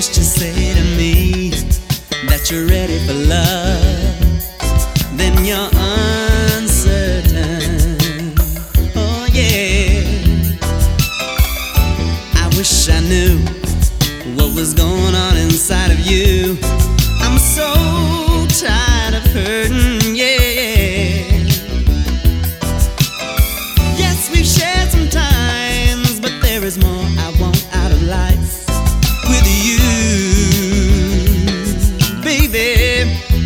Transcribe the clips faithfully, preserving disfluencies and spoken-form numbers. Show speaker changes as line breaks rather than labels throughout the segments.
first you say to me that you're ready for love, then you're uncertain. Oh yeah, I wish I knew what was going on inside of you. I'm so tired of hurting, yeah. Yes, we've shared some times, but there is more I want out of life with you, baby.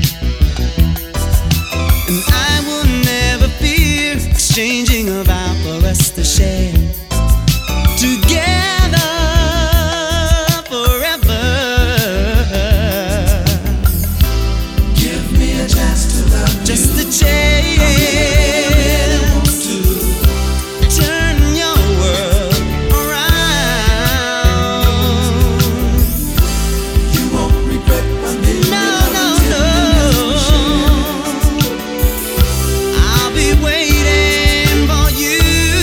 And I will never fear exchanging a vow for us to share together forever.
Give me a chance to love you.
Just a chance. Turn your world around.
You won't regret one day.
No, no, no. I'll be waiting for you.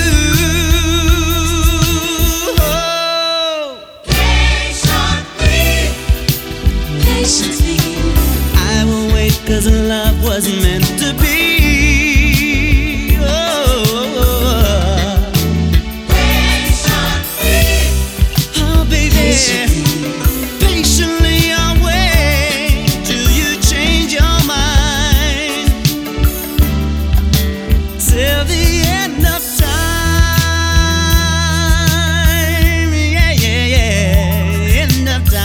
Oh.
Patiently, patiently,
I will wait 'cause love wasn't meant to be. Oh,
patiently,
oh baby,
patiently.
patiently I'll wait till you change your mind. Till the end of time, yeah, yeah, yeah, end of time.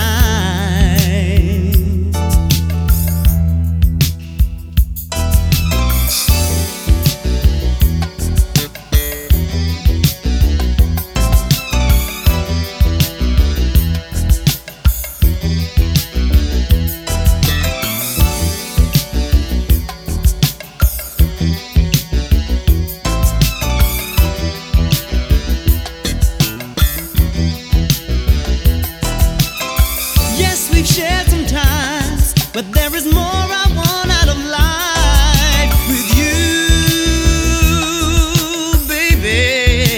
Yes, we've shared some times, but there is more I want out of life with you, baby.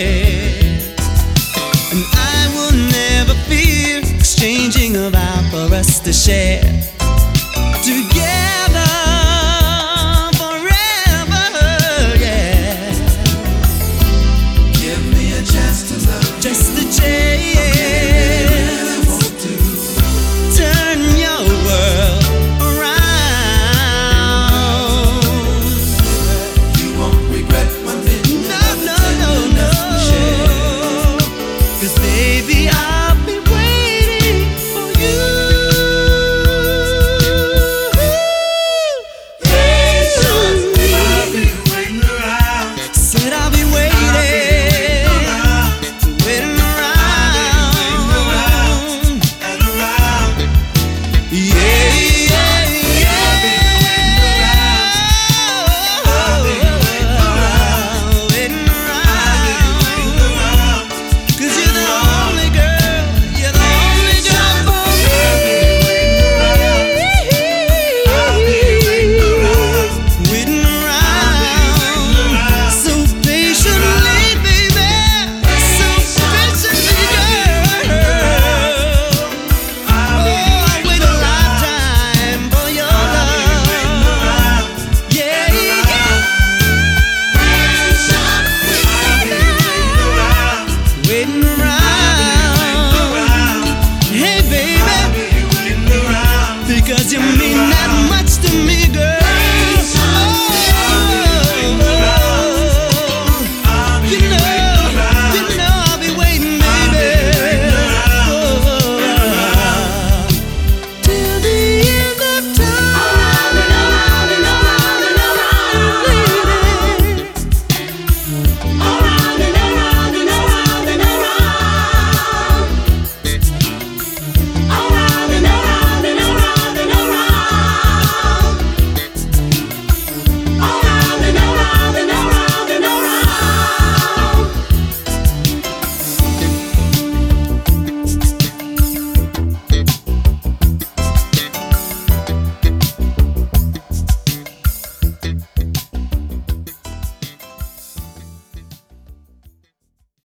And I will never fear exchanging a vow for us to share together.